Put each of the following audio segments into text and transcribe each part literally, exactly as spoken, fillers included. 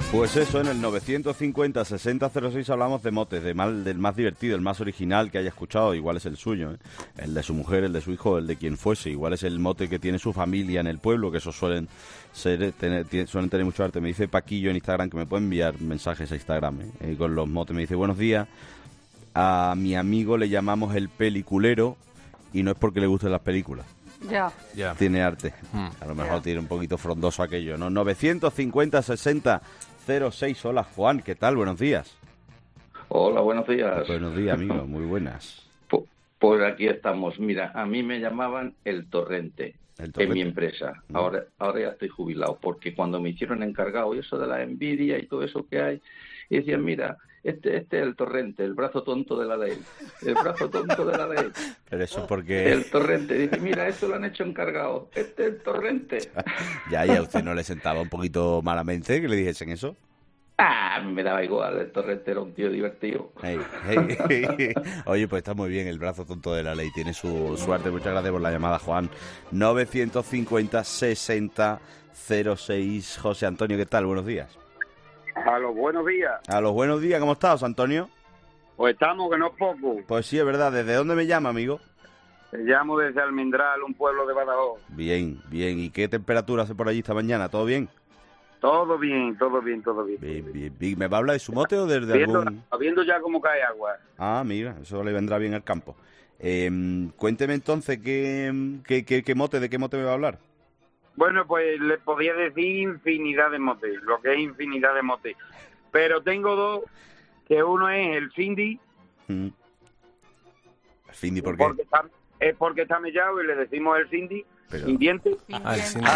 Pues eso, en el novecientos cincuenta sesenta cero seis hablamos de motes, de mal, del más divertido, el más original que haya escuchado. Igual es el suyo, ¿eh? El de su mujer, el de su hijo, el de quien fuese. Igual es el mote que tiene su familia en el pueblo, que esos suelen ser, tener, suelen tener mucho arte. Me dice Paquillo en Instagram que me puede enviar mensajes a Instagram, ¿eh? Eh, con los motes. Me dice, buenos días, a mi amigo le llamamos el peliculero y no es porque le gusten las películas. Ya. Yeah. Tiene arte. Hmm. A lo mejor yeah. tiene un poquito frondoso aquello, ¿no? novecientos cincuenta sesenta cero seis. Hola, Juan, ¿qué tal? Buenos días. Hola, buenos días. Buenos días, amigo, muy buenas. Pues, pues aquí estamos. Mira, a mí me llamaban el Torrente, el Torrente. En mi empresa. Mm. Ahora, ahora ya estoy jubilado, porque cuando me hicieron encargado y eso de la envidia y todo eso que hay, y decían, mira, este, este es el Torrente, el brazo tonto de la ley, el brazo tonto de la ley. Pero eso porque... El Torrente, dice, mira, esto lo han hecho encargado, este es el Torrente. Ya, ya, ¿a usted no le sentaba un poquito malamente que le dijesen eso? Ah, me daba igual, el Torrente era un tío divertido. Hey, hey, hey. Oye, pues está muy bien el brazo tonto de la ley, tiene su suerte. Muchas gracias por la llamada, Juan. novecientos cincuenta sesenta cero seis. José Antonio, ¿qué tal? Buenos días. A los buenos días. A los buenos días, ¿cómo estás, Antonio? Pues estamos, que no es poco. Pues sí, es verdad. ¿Desde dónde me llama, amigo? Te llamo desde Almendral, un pueblo de Badajoz. Bien, bien. ¿Y qué temperatura hace por allí esta mañana? ¿Todo bien? Todo bien, todo bien, todo bien. Bien, bien, bien. ¿Me va a hablar de su mote o desde viendo, algún...? Viendo ya cómo cae agua. Ah, mira, eso le vendrá bien al campo. Eh, cuénteme entonces, ¿qué, qué, qué, qué mote, de qué mote me va a hablar? Bueno, pues le podía decir infinidad de motes, lo que es infinidad de motes. Pero tengo dos, que uno es el Cindy. Mm. ¿El Cindy por qué? Porque está, es porque está mellado y le decimos el Cindy. Pero... Sin dientes. Ah, el Cindy.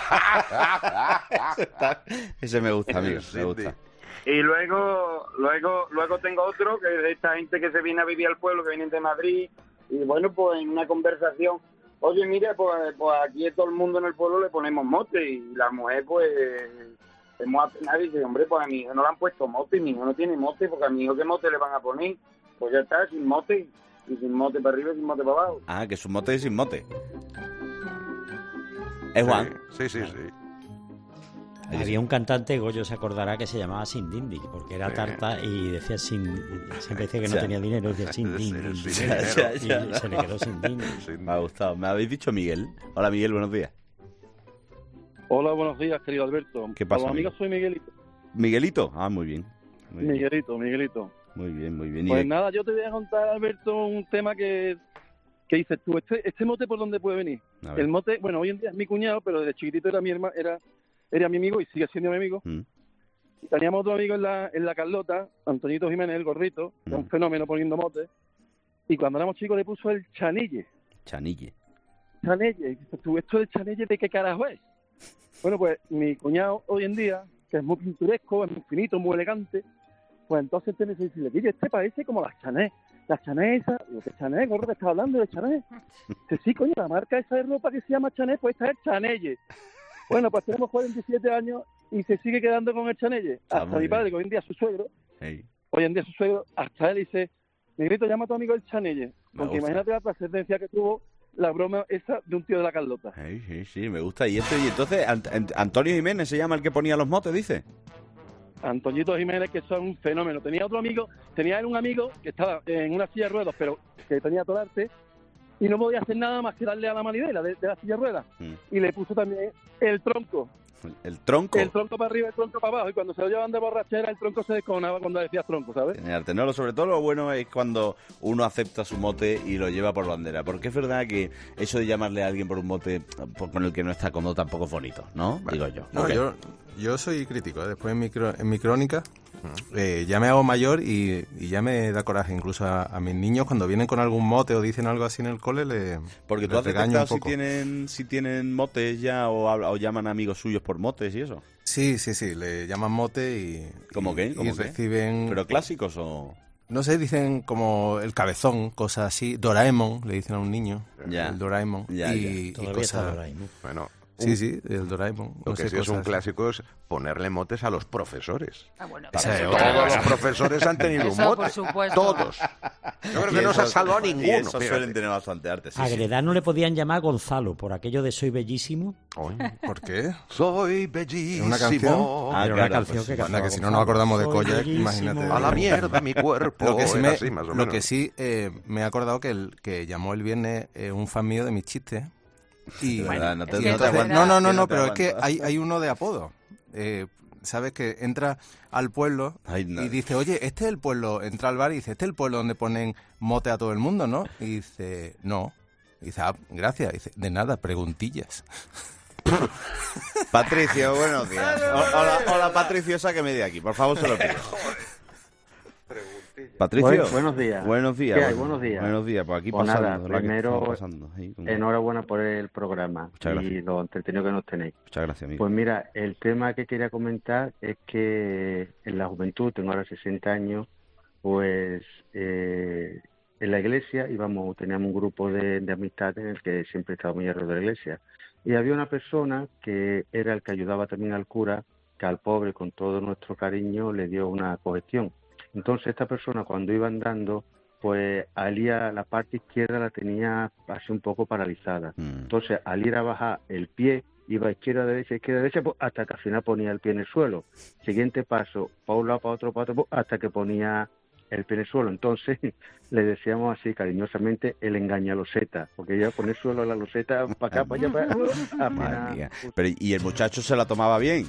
Ese me gusta, amigo, me gusta. Y luego, luego, luego tengo otro, que es de esta gente que se viene a vivir al pueblo, que vienen de Madrid. Y bueno, pues en una conversación... Oye, mira, pues, pues aquí a todo el mundo en el pueblo le ponemos mote y la mujer, pues, hemos apenado y dice, hombre, pues a mi hijo no le han puesto mote y mi hijo no tiene mote, porque a mi hijo ¿qué mote le van a poner? Pues ya está, sin mote, y sin mote para arriba y sin mote para abajo. Ah, que es un mote y sin mote. ¿Es Juan? Sí, sí, sí. sí. Había un cantante, Goyo se acordará, que se llamaba Sin Dindi, porque era tarta y decía sin... Siempre decía que no ya. tenía dinero, decía Sin Dindi. Sí, sí, ya, ya, ya. Y se le quedó Sin Dindi. Me ha gustado. Me habéis dicho Miguel. Hola, Miguel, buenos días. Hola, buenos días, querido Alberto. ¿Qué pasa, Hola, amigo? amigo? Soy Miguelito. ¿Miguelito? Ah, muy bien. Muy bien. Miguelito, Miguelito. Muy bien, muy bien. Pues de... nada, yo te voy a contar, Alberto, un tema que... ¿Qué dices tú? Este, este mote, ¿por dónde puede venir? El mote, bueno, hoy en día es mi cuñado, pero desde chiquitito era mi hermano, era... Era mi amigo y sigue siendo mi amigo. Mm. Y teníamos otro amigo en la, en la Carlota, Antoñito Jiménez, el gorrito, mm. que es un fenómeno poniendo motes. Y cuando éramos chicos le puso el Chanille. Chanille. Chanille. ¿Tú esto del Chanille de qué carajo es? Bueno, pues mi cuñado hoy en día, que es muy pintoresco, es muy finito, muy elegante, pues entonces te dice, dice, este parece como las Chanel. Las Chanel esas, lo que Chanel, gorro, que estaba hablando de Chanel. Dice, sí, coño, la marca esa de ropa que se llama Chanel, pues esta es Chanelle. Bueno, pues tenemos cuarenta y siete años y se sigue quedando con el Chanelle. Hasta mi bien. Padre, que hoy en día es su suegro, hey. hoy en día es su suegro, hasta él dice, Negrito, llama a tu amigo el Chanelle. Porque imagínate la trascendencia que tuvo la broma esa de un tío de la Carlota. Sí, sí, sí, me gusta. Y, este, y entonces, Ant- Ant- Antonio Jiménez se llama el que ponía los motes, dice. Antoñito Jiménez, que eso es un fenómeno. Tenía otro amigo, tenía él un amigo que estaba en una silla de ruedas, pero que tenía todo arte, y no podía hacer nada más que darle a la manivela de, de la silla de ruedas. Mm. Y le puso también el tronco. ¿El tronco? El tronco para arriba, el tronco para abajo. Y cuando se lo llevan de borrachera, el tronco se descojonaba cuando decías tronco, ¿sabes? Genial. No, sobre todo lo bueno es cuando uno acepta su mote y lo lleva por bandera. Porque es verdad que eso de llamarle a alguien por un mote con el que no está cómodo tampoco es bonito, ¿no? Vale. Digo yo. No, okay. yo, yo soy crítico. ¿eh? Después en mi, en mi crónica eh, ya me hago mayor y, y ya me da coraje incluso a, a mis niños cuando vienen con algún mote o dicen algo así en el cole, le Porque tú has detectado si tienen, si tienen motes ya o, o llaman a amigos suyos por motes y eso. Sí, sí, sí, le llaman mote y... ¿Cómo y, qué? ¿Cómo y qué? reciben... ¿Pero clásicos o...? No sé, dicen como el cabezón, cosas así. Doraemon, le dicen a un niño. Ya. El Doraemon. Ya, y, ya. y cosas... Doraemon. Bueno... Sí, sí, el Doraemon. Lo no que sé, sí es un cosas. clásico es ponerle motes a los profesores. Ah, bueno, Esa pero es eso- otra. Todos los profesores han tenido un Eso, mote. por supuesto. Todos. Yo creo Y que no se ha esos- salvado Y ninguno. esos fíjate. suelen tener bastante arte, sí, A sí. Gredano le podían llamar Gonzalo, por aquello de soy bellísimo. Oye, ¿Por qué? soy bellísimo. ¿Una canción? Ah, Era claro, una canción pues que sí. cantaba Anda, que si no Gonzalo. nos acordamos de Soy Koyak, bellísimo. imagínate. A la mierda mi cuerpo. Lo que sí, Era me, así, más o lo menos. que sí eh, me he acordado que, el, que llamó el viernes eh, un fan mío de mis chistes. Y, De verdad, no te- y no te entonces- aguantas. no, no, no, Yo no no, te pero es que aguanto. hay, hay uno de apodo. Eh, Sabes que entra al pueblo Ay, no. y dice, oye, este es el pueblo, entra al bar y dice, este es el pueblo donde ponen mote a todo el mundo, ¿no? Y dice, no. Y dice, ah, gracias. Y dice, de nada, preguntillas. Patricio, buenos días. O- Hola, hola Patricio, sáqueme de aquí, por favor, se lo pido. Patricio. Bueno, buenos días. Buenos días. ¿Qué hay? bueno- Buenos días. Buenos días, pues aquí Pues pasando. nada, la que primero, estamos pasando, ahí, con- Enhorabuena por el programa Muchas gracias. y lo entretenido que nos tenéis. Muchas gracias, amigo. Pues mira, el tema que quería comentar es que en la juventud, tengo ahora sesenta años, pues eh, en la iglesia íbamos, teníamos un grupo de, de amistades en el que siempre estaba muy alrededor de la iglesia. Y había una persona que era el que ayudaba también al cura, que al pobre, con todo nuestro cariño, le dio una cogestión. Entonces esta persona, cuando iba andando, pues alía la parte izquierda la tenía así un poco paralizada. Mm. Entonces, al ir a bajar el pie, iba izquierda, derecha, izquierda, derecha, pues, hasta que al final ponía el pie en el suelo. Siguiente paso, para un lado, para otro, para otro, pues, hasta que ponía el pie en el suelo. Entonces, le decíamos así cariñosamente el engañaloseta, porque ella pone el suelo la loseta para acá, para allá, para allá. Madre apenas- mía. Pero, ¿y el muchacho se la tomaba bien?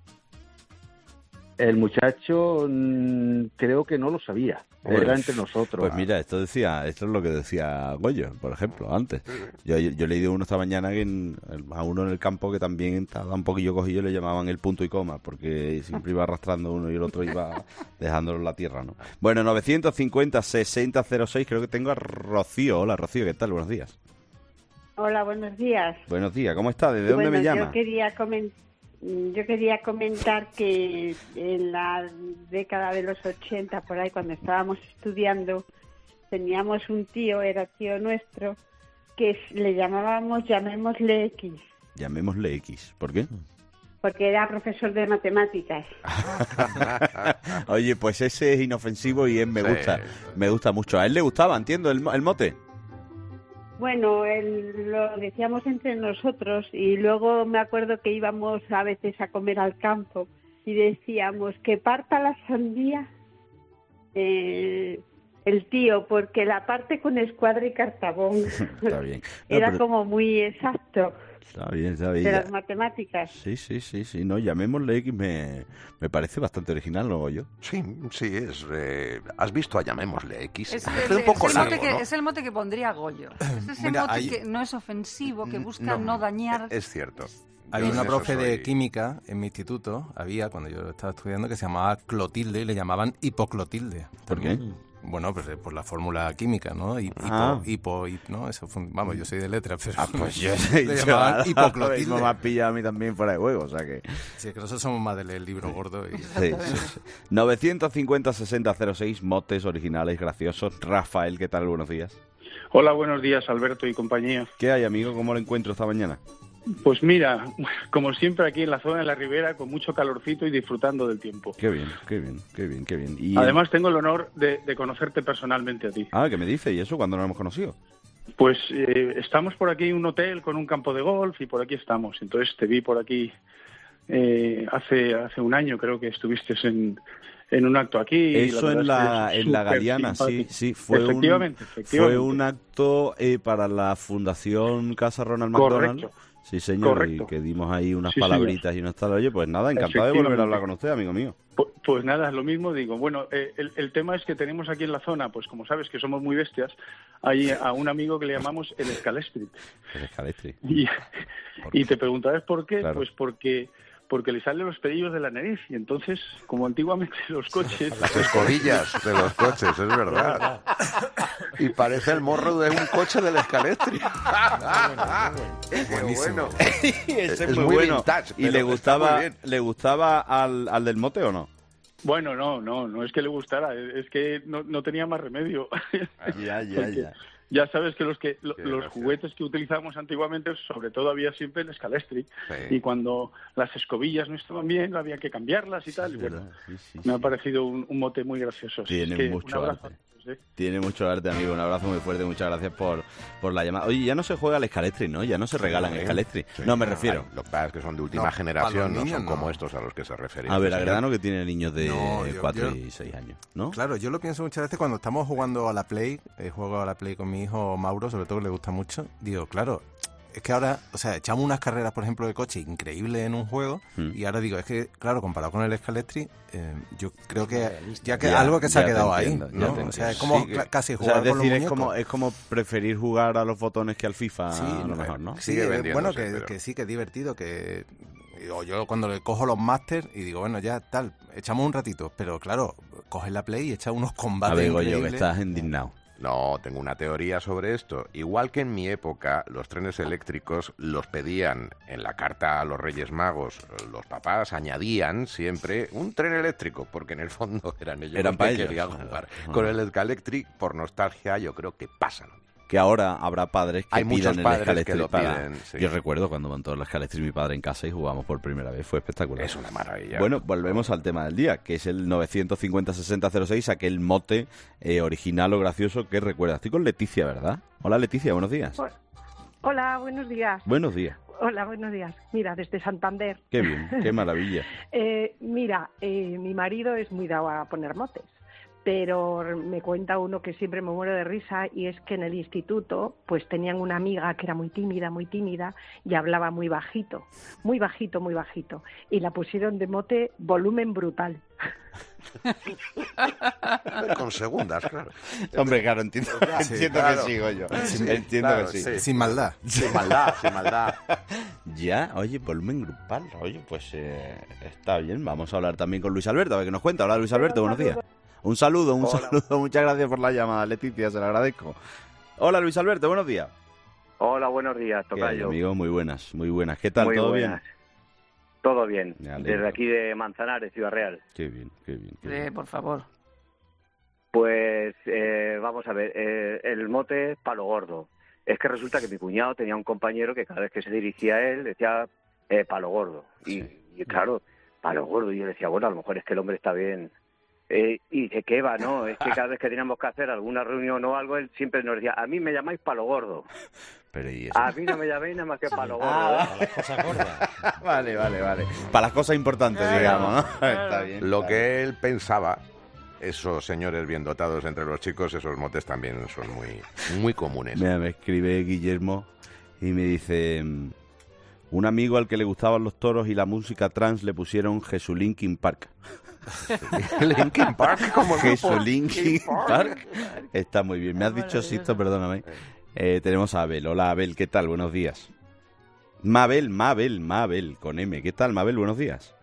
El muchacho mm, creo que no lo sabía, Pues- era entre nosotros. Pues mira, esto decía, esto es lo que decía Goyo, por ejemplo, antes. Yo, yo he leído uno esta mañana que en- a uno en el campo que también estaba un poquillo cogido le llamaban el punto y coma, porque siempre iba arrastrando uno y el otro iba dejándolo en la tierra, ¿no? Bueno, novecientos cincuenta, sesenta cero seis, creo que tengo a Rocío. Hola, Rocío, ¿qué tal? Buenos días. Hola, buenos días. Buenos días, ¿cómo está? ¿Desde dónde bueno, me llama? Yo quería, comen- yo quería comentar que en la década de los ochenta, por ahí, cuando estábamos estudiando, teníamos un tío, era tío nuestro, que s- le llamábamos, llamémosle X, Llamémosle X. ¿Por qué? porque era profesor de matemáticas. Oye, pues ese es inofensivo y él me Sí. gusta, me gusta mucho. A él le gustaba, entiendo, el, mo- el mote. Bueno, el- lo decíamos entre nosotros y luego me acuerdo que íbamos a veces a comer al campo y decíamos que parta la sandía eh, el tío, porque la parte con escuadra y cartabón. Está bien. No, Era pero- como muy exacto Está bien, está bien. de Ya- las matemáticas. Sí, sí, sí, sí, no, llamémosle X, me, me parece bastante original, ¿no, yo? Sí, sí, es... eh, ¿Has visto a llamémosle X? Es, Es el, un poco es el largo, mote que, ¿no? es el mote que pondría Goyo. Es ese Mira, mote hay- que no es ofensivo, que busca no, No, dañar. Es cierto. Hay Yo una en eso profe de soy- química en mi instituto, había cuando yo estaba estudiando, que se llamaba Clotilde y le llamaban Hipoclotilde. ¿Por qué? Bueno, pues eh, por la fórmula química, ¿no? Hipo, Ah. hipo, hip, ¿no? Eso fue, vamos, yo soy de letras, pero Ah, pues yo le llamaban Hipoclotilde. me ha pillado a mí también fuera de juego, o sea que... Sí, es que nosotros somos más de leer el libro gordo. Y... Sí, sí, sí. novecientos cincuenta, sesenta cero seis, motes originales, graciosos. Rafael, ¿qué tal? Buenos días. Hola, buenos días, Alberto y compañía. ¿Qué hay, amigo? ¿Cómo lo encuentro esta mañana? Pues mira, como siempre aquí en la zona de la Ribera, con mucho calorcito y disfrutando del tiempo. Qué bien, qué bien, qué bien, qué bien. Y Además, tengo el honor de, de conocerte personalmente a ti. Ah, ¿qué me dice? ¿Y eso cuándo nos hemos conocido? Pues eh, estamos por aquí en un hotel con un campo de golf y por aquí estamos. Entonces te vi por aquí eh, hace hace un año, creo que estuviste en, en un acto aquí. y Eso verdad en es la, que es en la súper Galeana, sí, simpático. sí. Fue efectivamente, un, efectivamente. Fue un acto eh, para la Fundación Casa Ronald McDonald. Correcto. Sí, señor, Correcto. y que dimos ahí unas Sí, palabritas y unas tal. Oye, pues nada, encantado de volver a Efectivamente. hablar con usted, amigo mío. Pu- Pues nada, lo mismo digo. Bueno, eh, el, el tema es que tenemos aquí en la zona, pues como sabes que somos muy bestias, hay a un amigo que le llamamos el Scalestri. El escalestri. Y, y te preguntarás por qué, Claro. pues porque porque le salen los pelillos de la nariz y entonces, como antiguamente los coches... Las escobillas de los coches, es verdad. Y parece el morro de un coche del Escalestri. Qué Buenísimo. Ese es, Es muy, muy bueno. vintage, ¿Y pero le está gustaba, muy bien. le gustaba al, al del mote o no? Bueno, no, no, no es que le gustara, es que no, no tenía más remedio. Ya, ya, Porque ya. ya sabes que los que lo, Sí, los gracias. juguetes que utilizábamos antiguamente, sobre todo había siempre el Scalestri, Sí. y cuando las escobillas no estaban bien, había que cambiarlas y tal. Sí, y bueno, verdad, sí, sí, me ha sí. parecido un, un mote muy gracioso. Así Tiene es que mucho un abrazo arte. a todos, ¿eh? Tiene mucho arte, amigo. Un abrazo muy fuerte. Muchas gracias por, por la llamada. Oye, ya no se juega al Scalestri, ¿no? Ya no se regalan Sí, Scalestri. sí. No, me refiero. Lo que pasa es que son de última No, generación, para los no niños son como no. estos a los que se refería. A ver, este señor. Agredano que tiene niños de No, yo- cuatro yo- y seis años, ¿no? Claro, yo lo pienso muchas veces cuando estamos jugando a la Play, eh, juego a la Play con mi hijo Mauro, sobre todo que le gusta mucho, digo, claro, es que ahora, o sea, echamos unas carreras, por ejemplo, de coche increíbles en un juego, Mm. y ahora digo, es que, claro, comparado con el Scalestri, eh, yo creo que Realista. ya que Ya, algo que se ha ya te quedado entiendo, ahí, ya ¿no? te O sea, es entiendo. como Sí, cla- que- casi O jugar sea, es con decir, los es muñecos. como, es como preferir jugar a los botones que al FIFA, Sí, a lo mejor, ¿no? Sí, Sigue eh, vendiéndose, bueno, que, pero- que sí, que es divertido, que o yo cuando le cojo los máster y digo, bueno, ya tal, echamos un ratito, pero claro, coges la Play y echas unos combates A ver, Goyo, que increíbles. estás indignado. No, tengo una teoría sobre esto. Igual que en mi época, los trenes eléctricos los pedían en la carta a los Reyes Magos. Los papás añadían siempre un tren eléctrico, porque en el fondo eran ellos Eran los para que ellos. querían jugar. Ah. Con el Scalestri, por nostalgia, yo creo que pasan. Que ahora habrá padres que Hay pidan muchos el padres Scalestri que lo para... piden, sí. Yo recuerdo cuando montó el Scalestri mi padre en casa y jugamos por primera vez. Fue espectacular. Es una maravilla. Bueno, volvemos al tema del día, que es el novecientos cincuenta sesenta cero seis, aquel mote eh, original o gracioso que recuerda. Estoy con Leticia, ¿verdad? Hola, Leticia, buenos días. Hola, buenos días. Buenos días. Hola, buenos días. Mira, desde Santander. Qué bien, qué maravilla. Eh, mira, eh, mi marido es muy dado a poner motes, pero me cuenta uno que siempre me muero de risa, y es que en el instituto pues tenían una amiga que era muy tímida, muy tímida, y hablaba muy bajito, muy bajito, muy bajito, y la pusieron de mote volumen brutal. Con segundas, claro. Hombre, claro, entiendo, Sí, entiendo claro. que sí, Goyo. Sí, entiendo claro, que sí. sí. Sin maldad. Sin maldad, sin maldad. Ya, oye, volumen grupal. Oye, pues eh, está bien. Vamos a hablar también con Luis Alberto, a ver qué nos cuenta. Hola, Luis Alberto, buenos días. Un saludo, un Hola. saludo. Muchas gracias por la llamada, Leticia, se lo agradezco. Hola, Luis Alberto, buenos días. Hola, buenos días, ¿Qué hay, tocayo. amigo? Muy buenas, muy buenas. ¿Qué tal? Muy ¿Todo buenas. Todo bien. Me alegro. Desde aquí de Manzanares, Ciudad Real. bien? Qué bien, qué bien. qué Eh, bien. por favor. Pues eh, vamos a ver, eh, el mote palo gordo. Es que resulta que mi cuñado tenía un compañero que cada vez que se dirigía a él decía eh, palo gordo. Y, y claro, palo gordo. Y yo decía, bueno, a lo mejor es que el hombre está bien. Eh, y dice, ¿qué va? No, es que cada vez que teníamos que hacer alguna reunión o algo, él siempre nos decía, a mí me llamáis palo gordo. Pero ¿y eso? A mí no me llaméis nada más que palo gordo. Ah, ¿eh? Las cosas gordas. Vale, vale, vale. Para las cosas importantes, digamos, ¿no? Está bien. Lo está que él pensaba, esos señores bien dotados entre los chicos, esos motes también son muy, muy comunes. Mira, me escribe Guillermo y me dice: un amigo al que le gustaban los toros y la música trans le pusieron Jesús Linkin Park. Linkin Park, como el Jesús grupo Linkin Park. Está muy bien. Me has dicho Sisto, perdóname. Eh, tenemos a Abel. Hola, Abel, ¿qué tal? Buenos días. Mabel, Mabel, Mabel, con M. ¿Qué tal, Mabel? Buenos días.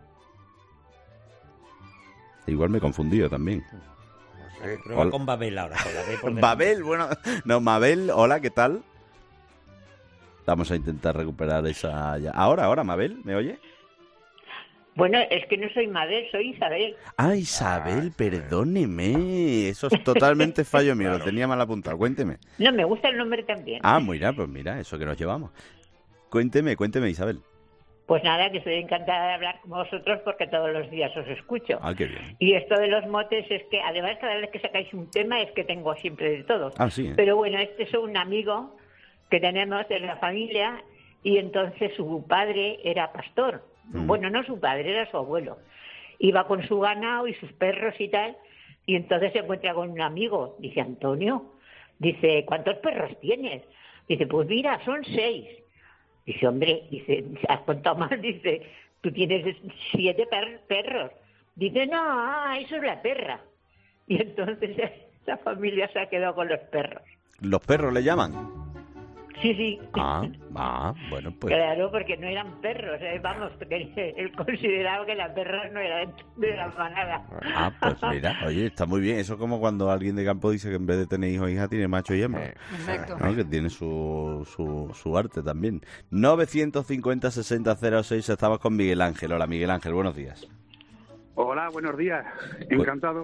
Igual me he confundido también. Prueba Hola. con Babel ahora, con la B por delante. Babel, bueno, no, Mabel, hola, ¿qué tal? Vamos a intentar recuperar esa... ya- Ahora, ahora, Mabel, ¿me oye? Bueno, es que no soy Mabel, soy Isabel. Ah, Isabel, perdóneme. Eso es totalmente fallo mío, lo tenía mal apuntado. Cuénteme. No, me gusta el nombre también. Ah, mira, pues mira, eso que nos llevamos. Cuénteme, cuénteme, Isabel. Pues nada, que estoy encantada de hablar con vosotros porque todos los días os escucho. Ah, qué bien. Y esto de los motes es que, además, cada vez que sacáis un tema es que tengo siempre de todo. Ah, sí, ¿eh? Pero bueno, este es un amigo que tenemos en la familia y entonces su padre era pastor. Mm. Bueno, no su padre, era su abuelo. Iba con su ganado y sus perros y tal, y entonces se encuentra con un amigo. Dice, Antonio, dice, ¿cuántos perros tienes? Dice, pues mira, son seis. Dice, hombre, dice, has contado mal, dice, tú tienes siete per- perros. Dice, no, ah, eso es la perra. Y entonces esa familia se ha quedado con los perros. ¿Los perros le llaman? Sí, sí. Ah, ah, bueno, pues... Claro, porque no eran perros, ¿eh? Vamos, porque él consideraba que las perras no eran de la manada. Ah, pues mira, oye, está muy bien. Eso es como cuando alguien de campo dice que en vez de tener hijo o hija tiene macho y hembra. Perfecto. ¿No? Que tiene su, su, su arte también. novecientos cincuenta sesenta cero seis, estamos con Miguel Ángel. Hola, Miguel Ángel, buenos días. Hola, buenos días. Encantado.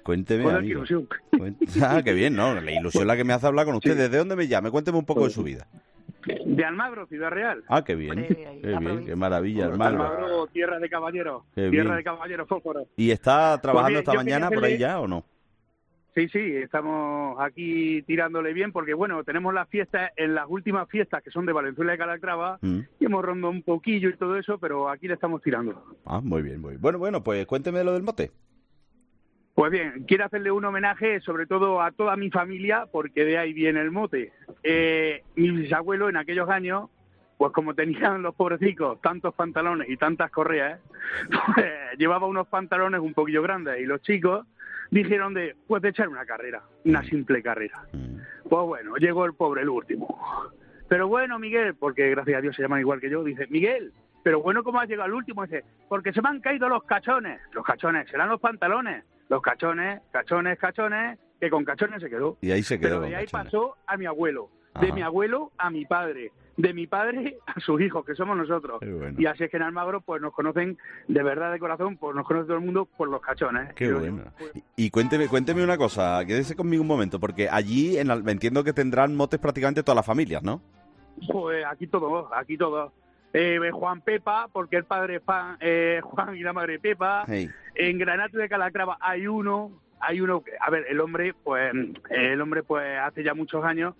Cuénteme, Joder, amigo. qué ilusión. Cuént- Ah, qué bien, ¿no? La ilusión la que me hace hablar con usted. Sí. ¿Desde dónde me llame? Cuénteme un poco de su vida. De Almagro, Ciudad Real. Ah, qué bien. Qué bien, qué maravilla, hermano. Almagro, tierra de caballeros. Qué Tierra bien. de caballeros, fósforo. ¿Y está trabajando Pues bien, esta yo quería mañana por ahí hacerle- ya o no? Sí, sí, estamos aquí tirándole bien porque, bueno, tenemos las fiestas, en las últimas fiestas que son de Valenzuela de Calatrava, Mm. y hemos rondado un poquillo y todo eso, pero aquí le estamos tirando. Ah, muy bien, muy bien. Bueno, bueno, pues cuénteme lo del mote. Pues bien, quiero hacerle un homenaje sobre todo a toda mi familia, porque de ahí viene el mote. Eh, mi bisabuelo en aquellos años, pues como tenían los pobrecicos tantos pantalones y tantas correas, pues, llevaba unos pantalones un poquillo grandes y los chicos dijeron de, pues de echar una carrera, una simple carrera. Pues bueno, llegó el pobre el último. Pero bueno, Miguel, porque gracias a Dios se llaman igual que yo, dice, Miguel, pero bueno, ¿cómo has llegado al último? Dice, porque se me han caído los cachones. Los cachones, serán los pantalones. Los cachones, cachones, cachones, que con cachones se quedó. Y ahí se quedó Pero con de ahí cachones. pasó a mi abuelo, de Ajá. mi abuelo a mi padre, de mi padre a sus hijos, que somos nosotros. Qué bueno. Y así es que en Almagro pues nos conocen de verdad de corazón, pues nos conoce todo el mundo por los cachones. Qué bueno. Y, y cuénteme, cuénteme una cosa, quédese conmigo un momento, porque allí en, Al- entiendo que tendrán motes prácticamente todas las familias, ¿no? Pues aquí todo, aquí todo. Eh, Juan Pepa, porque el padre es Juan, eh, Juan y la madre Pepa. Hey. En Granate de Calatrava hay uno, hay uno, que- a ver, el hombre, pues, el hombre, pues, hace ya muchos años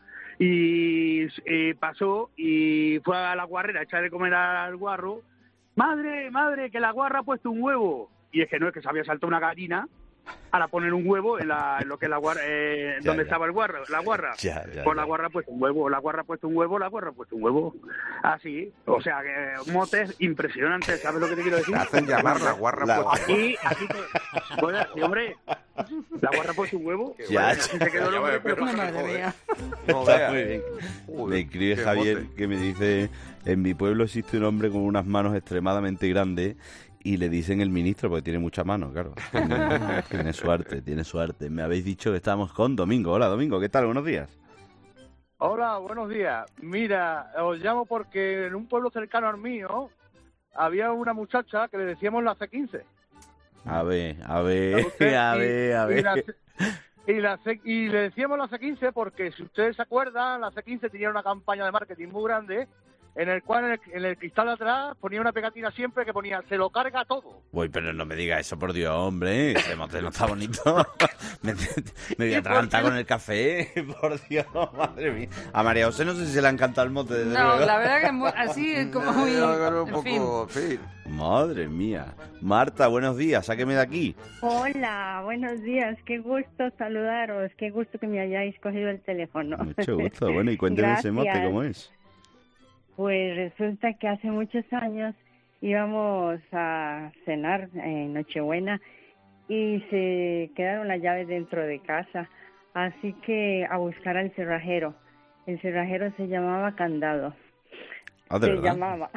y eh, pasó y fue a la guarrera a echar de comer al guarro. Madre, madre, que la guarra ha puesto un huevo. Y es que no, es que se había saltado una gallina para poner un huevo en, la, en lo que es la guarra, eh, Ya, donde ya. estaba el guarro, la guarra. Ya, ya, Pues ya. la guarra ha puesto un huevo, la guarra ha puesto un huevo, la guarra ha puesto un huevo. Así, o sea, que motes impresionantes, ¿sabes lo que te quiero decir? Te hacen llamar la guarra La- puesta. Aquí, aquí, te- bueno, sí, hombre, la guarra ha puesto un huevo. Ya, Bueno, ya. así se quedó el hombre, pero- Madre mía. No Está veas. muy bien. Uy, Me escribe qué Javier mote. que me dice, en mi pueblo existe un hombre con unas manos extremadamente grandes y le dicen el ministro porque tiene mucha mano, claro. Tiene, tiene suerte, tiene suerte. Me habéis dicho que estamos con Domingo. Hola, Domingo, ¿qué tal? Buenos días. Hola, buenos días. Mira, os llamo porque en un pueblo cercano al mío había una muchacha que le decíamos la C quince. A ver, a ver, ¿Sabe usted? a Y- ver, a y la ver. C- Y, la C- y le decíamos la C quince porque, si ustedes se acuerdan, la C quince tenía una campaña de marketing muy grande en el cual en el, en el cristal de atrás ponía una pegatina siempre que ponía se lo carga todo. Uy, pero no me diga eso, por Dios, hombre. Ese mote no está bonito. me, me voy a atragantar con el café. Por Dios, madre mía. A María José no sé si se le ha encantado el mote, desde No, luego. la verdad que mu- así es como muy... un En fin. poco, en fin. Madre mía. Marta, buenos días. Sáqueme de aquí. Hola, buenos días. Qué gusto saludaros. Qué gusto que me hayáis cogido el teléfono. Mucho gusto. Bueno, y cuénteme ese mote, Gracias. ¿cómo es? Pues resulta que hace muchos años íbamos a cenar en Nochebuena y se quedaron las llaves dentro de casa. Así que a buscar al cerrajero. El cerrajero se llamaba Candado. Ah, ¿de se verdad? llamaba.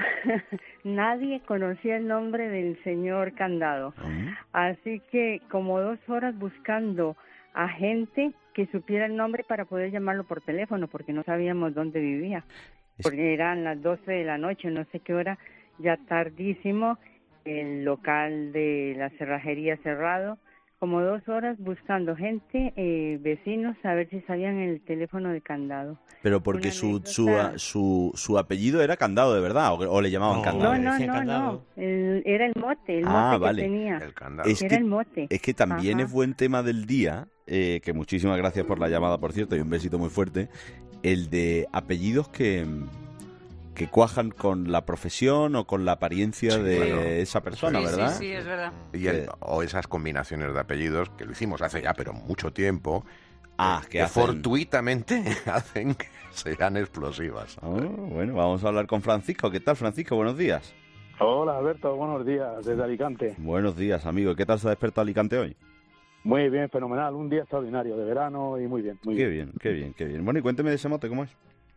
Nadie conocía el nombre del señor Candado. Así que como dos horas buscando a gente que supiera el nombre para poder llamarlo por teléfono, porque no sabíamos dónde vivía. Porque eran las doce de la noche, no sé qué hora, ya tardísimo, el local de la cerrajería cerrado. Como dos horas buscando gente, eh, vecinos, a ver si sabían el teléfono de Candado. Pero porque Una su, su, anécdota. su, su apellido era Candado, ¿de verdad? ¿O, o le llamaban Candado? No, no, no, no. El- era el mote, el mote Ah, que vale. tenía. Es era que, el mote. es que también Ajá. es buen tema del día, eh, que muchísimas gracias por la llamada, por cierto, y un besito muy fuerte, el de apellidos que, que cuajan con la profesión o con la apariencia Sí, de claro. esa persona, Sí, ¿verdad? sí, sí, es verdad. Y el- o esas combinaciones de apellidos que lo hicimos hace ya, pero mucho tiempo. Ah, eh, que que hacen- fortuitamente hacen que sean explosivas. Oh, bueno, vamos a hablar con Francisco. ¿Qué tal, Francisco? Buenos días. Hola, Alberto, buenos días, desde Alicante. Buenos días, amigo. ¿Qué tal se ha despertado Alicante hoy? Muy bien, fenomenal, un día extraordinario de verano y muy bien, muy Qué bien. bien, qué bien, qué bien. Bueno, y cuénteme de ese mote, ¿cómo es?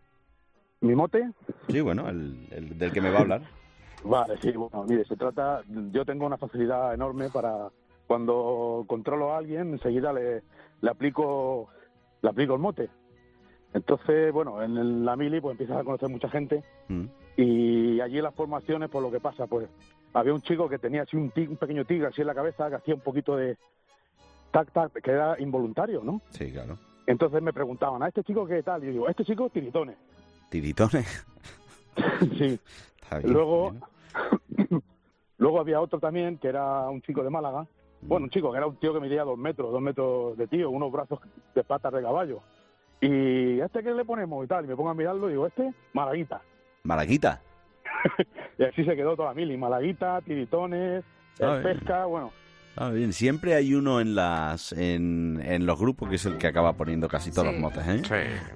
¿Mi mote? Sí, bueno, el, el del que me va a hablar. Vale, sí, bueno, mire, se trata, yo tengo una facilidad enorme para cuando controlo a alguien, enseguida le, le aplico le aplico el mote. Entonces, bueno, en el- la mili pues empiezas a conocer mucha gente Mm. y allí en las formaciones, pues lo que pasa, pues había un chico que tenía así un, tig- un pequeño tigre así en la cabeza, que hacía un poquito de, tac, tac, que era involuntario, ¿no? Sí, claro. Entonces me preguntaban, ¿a este chico qué tal? Y yo digo, este chico tiritones. ¿Tiritones? Sí. Bien, luego, luego había otro también, que era un chico de Málaga. Mm. Bueno, un chico que era un tío que medía dos metros, dos metros de tío, unos brazos de patas de caballo. Y ¿este qué le ponemos? Y tal, y me pongo a mirarlo y digo, este, Malaguita. ¿Malaguita? Y así se quedó toda la mili, Malaguita, tiritones, Ah, el pesca, bueno. Ah, bien. Siempre hay uno en las en, en los grupos que es el que acaba poniendo casi todos Sí. los motes, ¿eh? Sí.